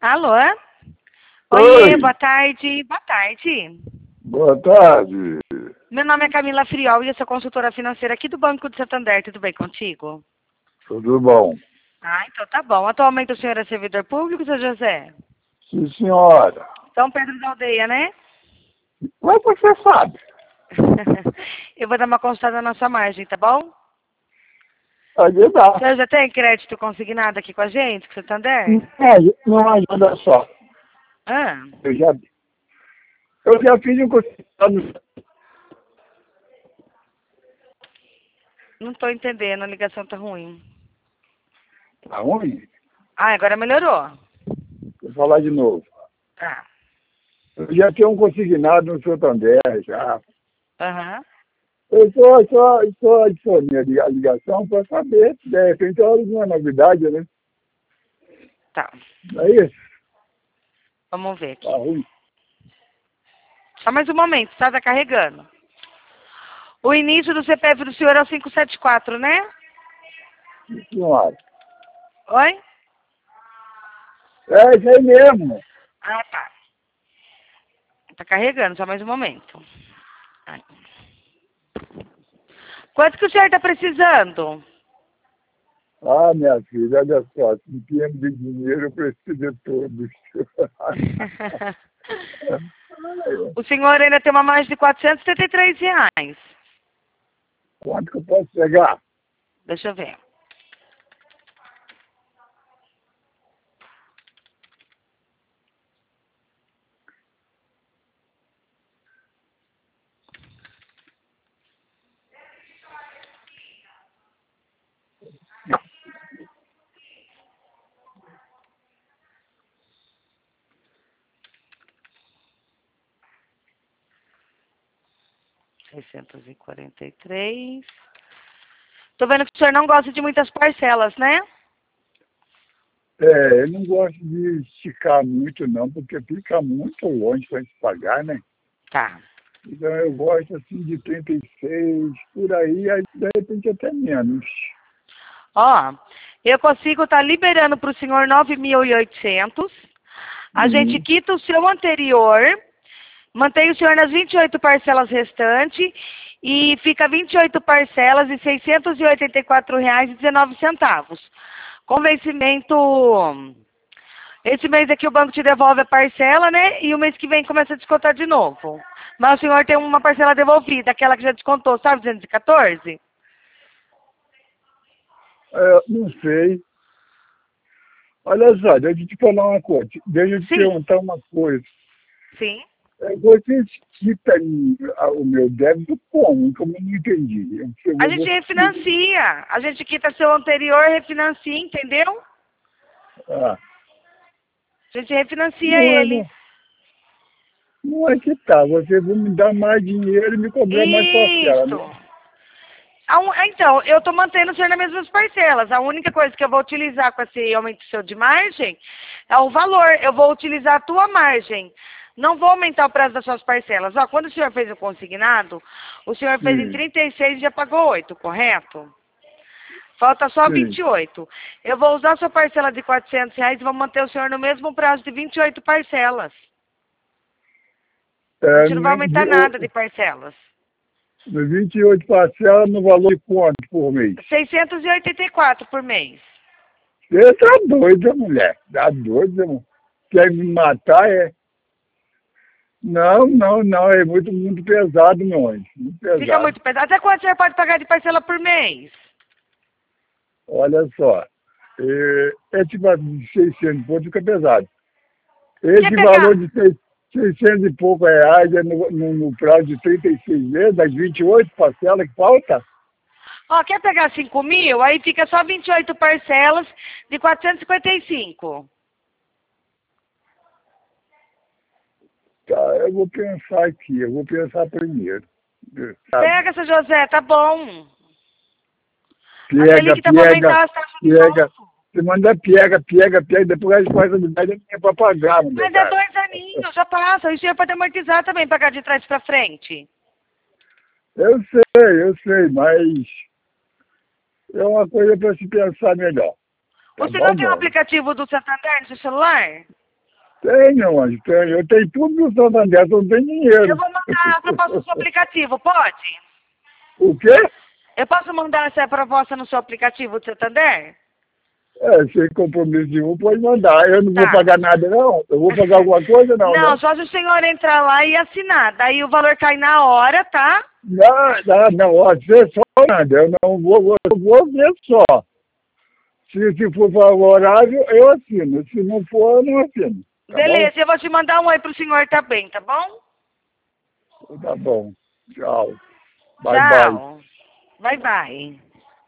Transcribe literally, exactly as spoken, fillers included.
Alô? Oi. Oiê, boa tarde. Boa tarde. Boa tarde. Meu nome é Camila Friol e eu sou consultora financeira aqui do Banco do Santander. Tudo bem contigo? Tudo bom? Ah, então tá bom. Atualmente o senhor é servidor público, seu José? Sim, senhora. São Pedro da Aldeia, né? Como é que você sabe? Eu vou dar uma consultada na nossa margem, tá bom? Aí O dá. senhor já tem crédito consignado aqui com a gente, com o Santander? Não, não ajuda só. Ah, Eu já, eu já fiz um consultório. não tô entendendo, a ligação tá ruim. Tá ruim? Ah, agora melhorou. Vou falar de novo. Ah, Eu já tenho um consignado no Santander, já. aham. Eu só, só, só adicionei a ligação para saber, de repente, alguma novidade, né? Tá, Não é isso? vamos ver Tá aqui. ruim. Só mais um momento, tá? Tá carregando. O início do C P F do senhor é o cinco sete quatro, né? Sim, senhora. Oi? É isso aí mesmo. Ah, tá. Tá carregando, só mais um momento. Ai. Quanto que o senhor tá precisando? Ah, minha filha, olha só, em termos de dinheiro eu preciso de todos. O senhor ainda tem uma margem de quatrocentos e setenta e três reais. Quanto que eu posso pegar? Deixa eu ver. seiscentos e quarenta e três. Tô vendo que o senhor não gosta de muitas parcelas, né? É, eu não gosto de esticar muito não, porque fica muito longe para gente pagar, né? Tá. Então eu gosto assim de trinta e seis, por aí, aí de repente até menos. Ó, eu consigo estar liberando para o senhor nove mil e oitocentos. A gente Uhum. quita o seu anterior, mantém o senhor nas vinte e oito parcelas restantes e fica vinte e oito parcelas de seiscentos e oitenta e quatro reais e dezenove centavos. Com vencimento, esse mês aqui o banco te devolve a parcela, né? E o mês que vem começa a descontar de novo. Mas o senhor tem uma parcela devolvida, aquela que já descontou, sabe, duzentos e quatorze? É, não sei. Olha só, deixa eu te falar uma coisa, deixa eu te Sim, perguntar uma coisa. sim. É, Você quita o meu débito como? Como eu não entendi. Eu, A eu gente vou... refinancia. A gente quita seu anterior e refinancia, entendeu? Ah, A gente refinancia não é, ele. não. Não é que tá, você vai me dar mais dinheiro e me cobrar mais parcela, Isso. né? A un- Então, eu estou mantendo o senhor nas mesmas parcelas. A única coisa que eu vou utilizar com esse aumento seu de margem é o valor. Eu vou utilizar a tua margem. Não vou aumentar o prazo das suas parcelas. Ó, quando o senhor fez o consignado, o senhor fez em Sim, trinta e seis e já pagou oito, correto? Falta só vinte sim. e oito. Eu vou usar a sua parcela de quatrocentos reais e vou manter o senhor no mesmo prazo de vinte e oito parcelas. A É, gente não vai no, aumentar nada de parcelas. no vinte e oito parcelas no valor de quanto por mês? seiscentos e oitenta e quatro por mês. Você tá doida, mulher. Tá doida, irmão. Quer me matar, é? Não, não, não. É muito, muito pesado, meu anjo. Muito Fica pesado. muito pesado. Até quanto o senhor pode pagar de parcela por mês? Olha só. É, é tipo assim, de seiscentos pontos fica pesado. Quer Esse valor pegar? de seis- seiscentos e pouco reais é no, no, no prazo de trinta e seis meses, das vinte e oito parcelas que falta? Ó, quer pegar cinco mil? Aí fica só vinte e oito parcelas de quatrocentos e cinquenta e cinco. Tá, eu vou pensar aqui, eu vou pensar primeiro. Sabe? Pega, seu José, tá bom. A Pega, Selic tá pra pega, aumentar as taxas de pega. novo. Você manda pega, pega, pega, depois a responsabilidade é minha para pagar, mulher, Mas é cara. dois aninhos, já passa. E o senhor pode amortizar também, pagar de trás pra frente. Eu sei, eu sei, mas é uma coisa para se pensar melhor. O Tá bom, senhor tem o meu? aplicativo do Santander no seu celular? Tenho, anjo, tenho. Eu tenho tudo do Santander, só não tenho dinheiro. Eu vou mandar a proposta no seu aplicativo, pode? O quê? Eu posso mandar essa proposta no seu aplicativo do Santander? É, sem compromisso nenhum, pode mandar. Eu não Tá. vou pagar nada, não? Eu vou pagar alguma coisa, não? Não, Não, só se o senhor entrar lá e assinar. Daí o valor cai na hora, tá? não, não, não ó, você só nada. Eu não vou, eu vou ver só. Se, se for favorável, eu assino. Se não for, eu não assino. Tá Beleza, eu vou te mandar um oi pro senhor também, tá bom? bom? Tá bom. Tchau. Bye, bye. Tchau. Bye, bye.